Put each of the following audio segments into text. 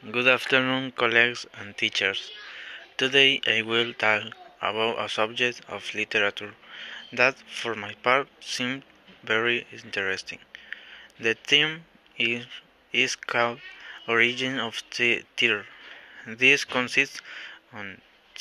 Good afternoon, colleagues and teachers. Today I will talk about a subject of literature that, for my part, seemed very interesting. The theme is called Origin of Theater. This consists on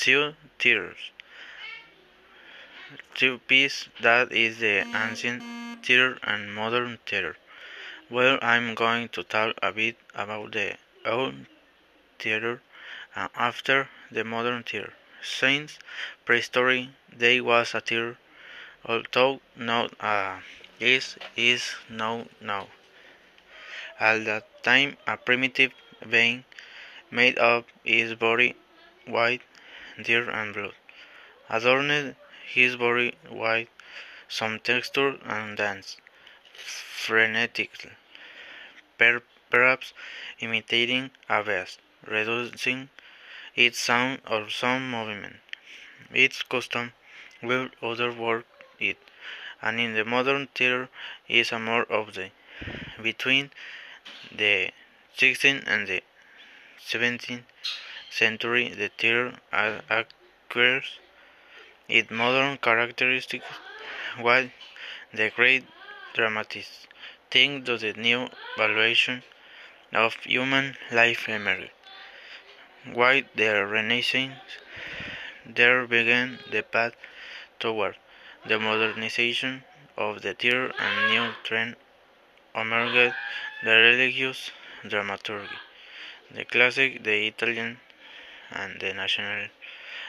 two pieces that is the ancient theater and modern theater. Well, I'm going to talk a bit about the old theater and after the modern theater. Since prehistory, there was a theater, although not is known now. At that time, a primitive being made of his body white, dirt, and blood, adorned his body with some texture and danced frenetically, perhaps imitating a beast, reducing its sound or some movement. Its custom will overwork it, and in the modern theater is a more of the between the 16th and the 17th century the theater acquires its modern characteristics while the great dramatists think to the new valuation of human life emerged. While the Renaissance there began the path toward the modernization of the theatre and new trend emerged the religious dramaturgy, the classic, the Italian, and the national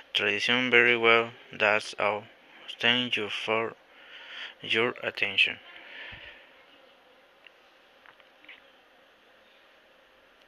tradition very well. That's all. Thank you for your attention.